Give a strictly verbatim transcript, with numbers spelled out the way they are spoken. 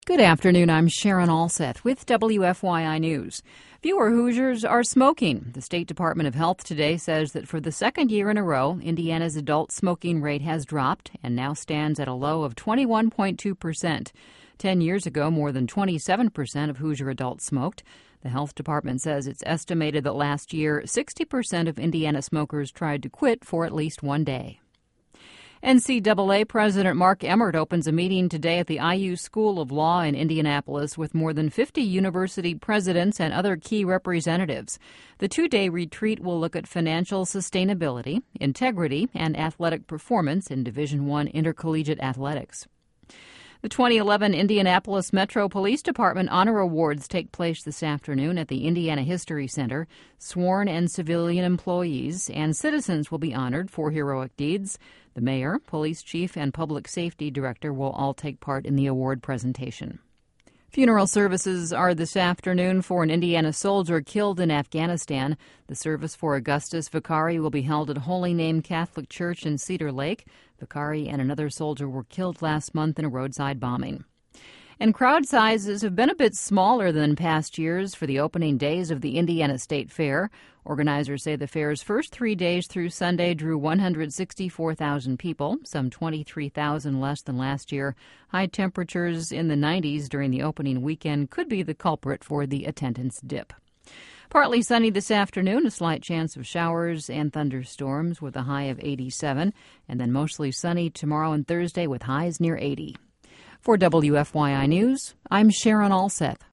Good afternoon. I'm Sharon Allseth with W F Y I News. Fewer Hoosiers are smoking. The State Department of Health today says that for the second year in a row, Indiana's adult smoking rate has dropped and now stands at a low of twenty-one point two percent. Ten years ago, more than twenty-seven percent of Hoosier adults smoked. The Health Department says it's estimated that last year, sixty percent of Indiana smokers tried to quit for at least one day. N C double A President Mark Emmert opens a meeting today at the I U School of Law in Indianapolis with more than fifty university presidents and other key representatives. The two-day retreat will look at financial sustainability, integrity, and athletic performance in Division I intercollegiate athletics. The twenty eleven Indianapolis Metro Police Department Honor Awards take place this afternoon at the Indiana History Center. Sworn and civilian employees and citizens will be honored for heroic deeds. The mayor, police chief, and public safety director will all take part in the award presentation. Funeral services are this afternoon for an Indiana soldier killed in Afghanistan. The service for Augustus Vicari will be held at Holy Name Catholic Church in Cedar Lake. Vicari and another soldier were killed last month in a roadside bombing. And crowd sizes have been a bit smaller than past years for the opening days of the Indiana State Fair. Organizers say the fair's first three days through Sunday drew one hundred sixty-four thousand people, some twenty-three thousand less than last year. High temperatures in the nineties during the opening weekend could be the culprit for the attendance dip. Partly sunny this afternoon, a slight chance of showers and thunderstorms with a high of eighty-seven, and then mostly sunny tomorrow and Thursday with highs near eighty. For W F Y I News, I'm Sharon Allseth.